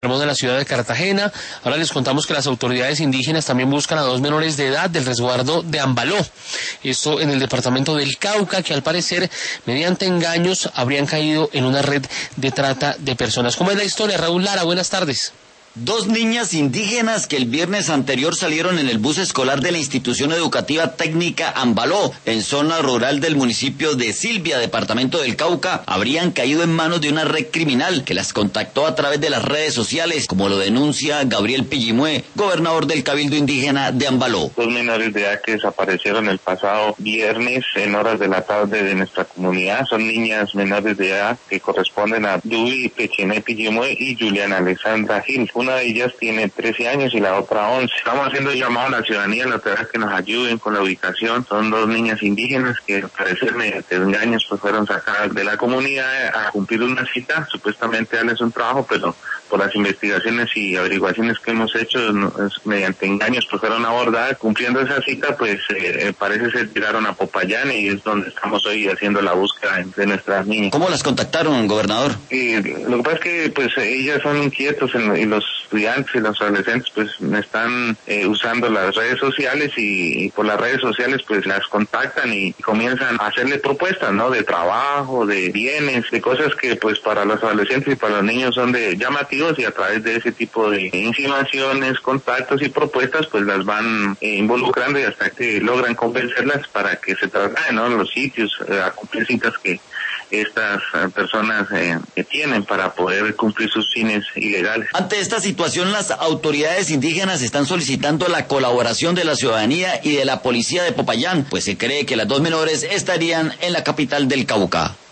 De la ciudad de Cartagena. Ahora les contamos que las autoridades indígenas también buscan a 2 menores de edad del resguardo de Ambaló, esto en el departamento del Cauca, que al parecer mediante engaños habrían caído en una red de trata de personas. ¿Cómo es la historia? Raúl Lara, buenas tardes. 2 niñas indígenas que el viernes anterior salieron en el bus escolar de la institución educativa técnica Ambaló, en zona rural del municipio de Silvia, departamento del Cauca, habrían caído en manos de una red criminal que las contactó a través de las redes sociales, como lo denuncia Gabriel Pillimue, gobernador del Cabildo Indígena de Ambaló. 2 menores de edad que desaparecieron el pasado viernes en horas de la tarde de nuestra comunidad. Son niñas menores de edad que corresponden a Duy Pechené Pillimue y Juliana Alexandra Gil. Una de ellas tiene 13 años y la otra 11. Estamos haciendo llamado a la ciudadanía, a la autoridad, que nos ayuden con la ubicación. Son 2 niñas indígenas que al parecer mediante engaños pues fueron sacadas de la comunidad a cumplir una cita, supuestamente darles un trabajo, pero por las investigaciones y averiguaciones que hemos hecho, mediante engaños pues fueron abordadas. Cumpliendo esa cita pues parece se tiraron a Popayán y es donde estamos hoy haciendo la búsqueda de nuestras niñas. ¿Cómo las contactaron, gobernador? Lo que pasa es que pues ellas son inquietos y los estudiantes y los adolescentes pues están usando las redes sociales y por las redes sociales pues las contactan y comienzan a hacerle propuestas, ¿no? De trabajo, de bienes, de cosas que pues para los adolescentes y para los niños son de llamativos, y a través de ese tipo de insinuaciones, contactos y propuestas pues las van involucrando y hasta que logran convencerlas para que se trasladen, ¿no? Los sitios a cumplir citas que estas personas tienen para poder cumplir sus fines ilegales. Ante esta situación, las autoridades indígenas están solicitando la colaboración de la ciudadanía y de la policía de Popayán, pues se cree que las 2 menores estarían en la capital del Cauca.